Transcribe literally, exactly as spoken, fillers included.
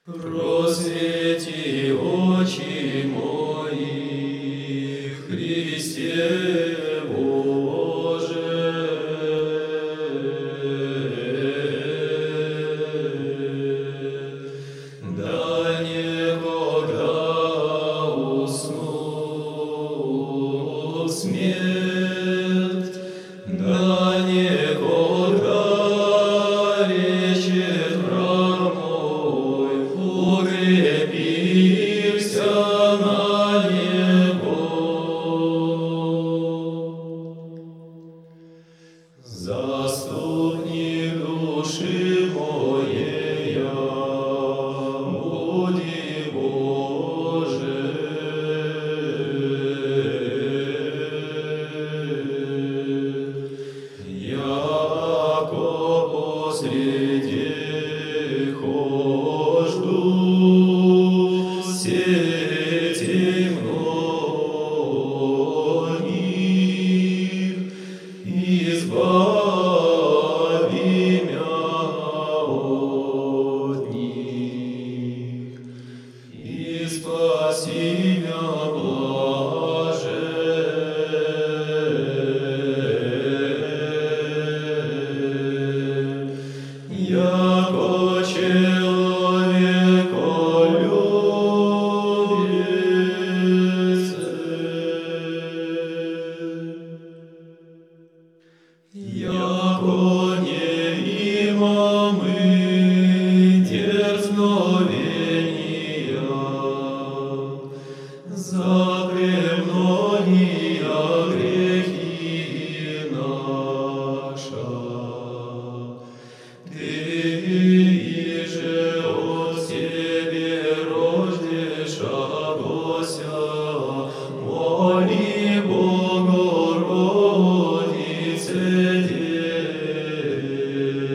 Просвети очи мои, Христе Боже. Да никогда усну смерть, да никогда речет враг мой, укрепился на него. Заступник души моей, буди Боже. Яко посреди хожду сетей многих, избави мя от них, и спаси мя блаже. Яко человеколюбец, яко не имамы дерзно